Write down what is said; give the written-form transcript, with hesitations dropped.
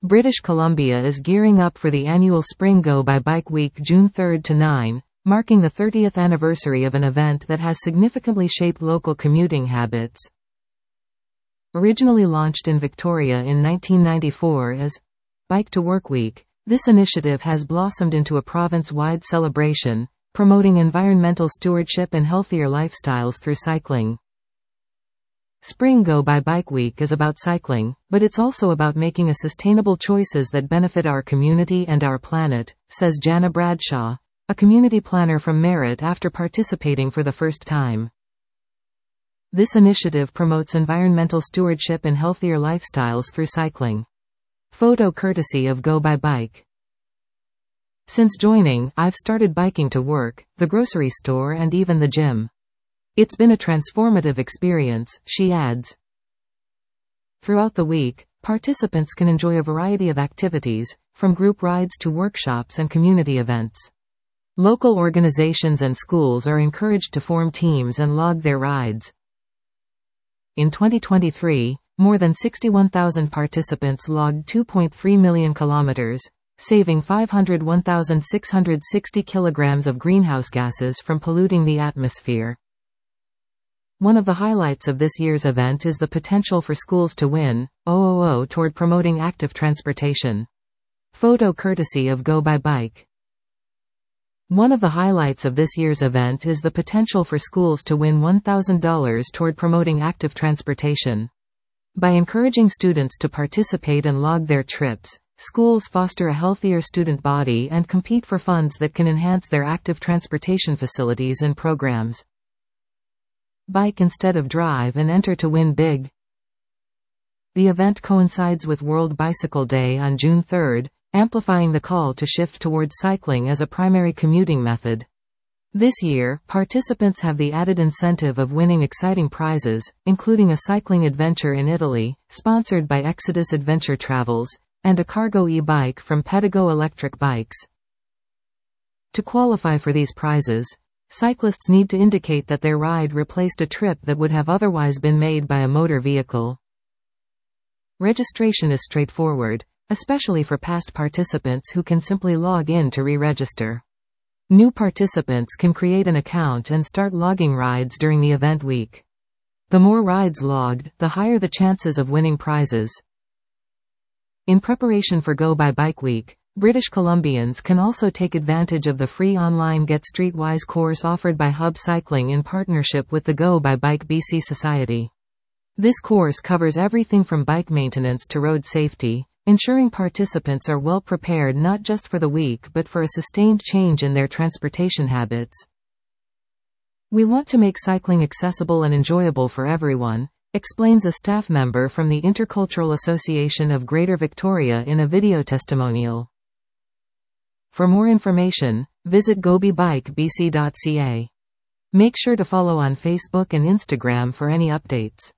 British Columbia is gearing up for the annual Spring Go by Bike Week June 3 to 9, marking the 30th anniversary of an event that has significantly shaped local commuting habits. Originally launched in Victoria in 1994 as Bike to Work Week, this initiative has blossomed into a province-wide celebration, promoting environmental stewardship and healthier lifestyles through cycling. Spring Go by Bike Week is about cycling, but it's also about making sustainable choices that benefit our community and our planet, says Jana Bradshaw, a community planner from Merritt after participating for the first time. This initiative promotes environmental stewardship and healthier lifestyles through cycling. Photo courtesy of Go by Bike. Since joining, I've started biking to work, the grocery store and even the gym. It's been a transformative experience, she adds. Throughout the week, participants can enjoy a variety of activities, from group rides to workshops and community events. Local organizations and schools are encouraged to form teams and log their rides. In 2023, more than 61,000 participants logged 2.3 million kilometers, saving 501,660 kilograms of greenhouse gases from polluting the atmosphere. One of the highlights of this year's event is the potential for schools to win toward promoting active transportation. Photo courtesy of Go by Bike. One of the highlights of this year's event is the potential for schools to win $1,000 toward promoting active transportation. By encouraging students to participate and log their trips, schools foster a healthier student body and compete for funds that can enhance their active transportation facilities and programs. Bike instead of drive and enter to win big. The event coincides with World Bicycle Day on June 3, amplifying the call to shift towards cycling as a primary commuting method. This year, participants have the added incentive of winning exciting prizes, including a cycling adventure in Italy, sponsored by Exodus Adventure Travels, and a cargo e-bike from Pedigo Electric Bikes. To qualify for these prizes, cyclists need to indicate that their ride replaced a trip that would have otherwise been made by a motor vehicle. Registration is straightforward, especially for past participants who can simply log in to re-register. New participants can create an account and start logging rides during the event week. The more rides logged, the higher the chances of winning prizes. In preparation for Go by Bike Week, British Columbians can also take advantage of the free online Get Streetwise course offered by Hub Cycling in partnership with the Go by Bike BC Society. This course covers everything from bike maintenance to road safety, ensuring participants are well prepared not just for the week but for a sustained change in their transportation habits. We want to make cycling accessible and enjoyable for everyone, explains a staff member from the Intercultural Association of Greater Victoria in a video testimonial. For more information, visit gobybikebc.ca. Make sure to follow on Facebook and Instagram for any updates.